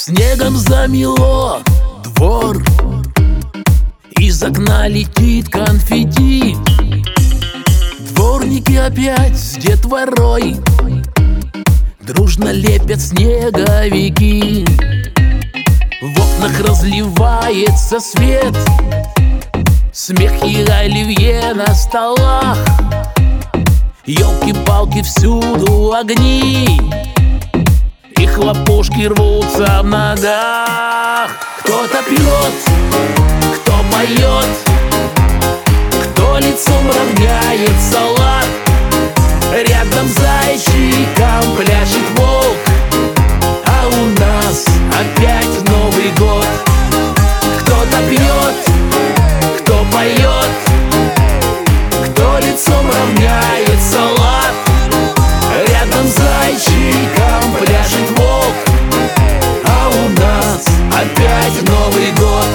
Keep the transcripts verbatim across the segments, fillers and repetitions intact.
Снегом замело двор, из окна летит конфетти. Дворники опять с детворой дружно лепят снеговики. В окнах разливается свет, смех и оливье на столах. Ёлки-палки, всюду огни, и хлопушки рвутся в ногах. Кто-то пьет, кто поет, кто лицом равняет салат. Рядом зайчиком пляшет волк, а у нас опять Новый год. Кто-то пьет, кто поет, кто лицом равняет салат. Рядом зайчиком пляшет волк, а у нас опять Новый год.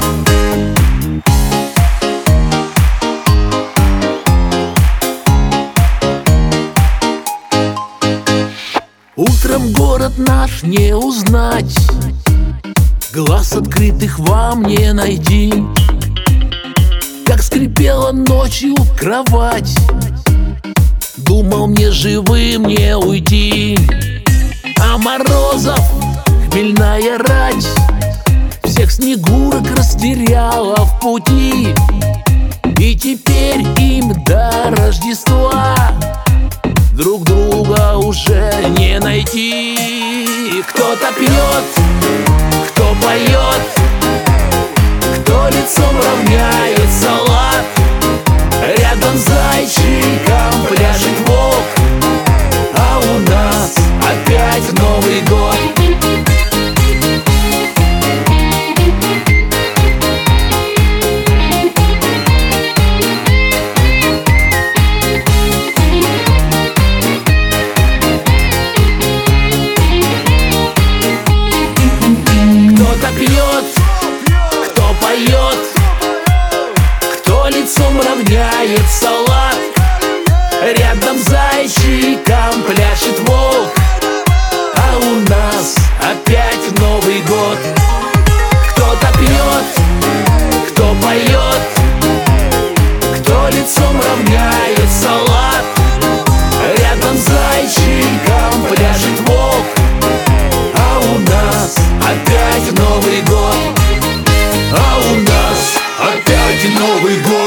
Утром город наш не узнать, глаз открытых вам не найти. Как скрипела ночью кровать, думал, мне живым не уйти. А морозов хмельная рать всех снегурок растеряла в пути. И теперь им до Рождества друг друга уже не найти. Кто-то пьет, кто поет, кто лицом равняет салат. Рядом зайчиком пляшет волк, а у нас опять Новый год. Кто-то пьет, кто поет, кто лицом равняет салат. Рядом зайчиком пляшет волк, а у нас опять Новый год. Кто-то пьет, кто поет, кто лицом равняет салат. Рядом зайчиком пляшет волк, а у нас опять Новый год. А у нас опять Новый год.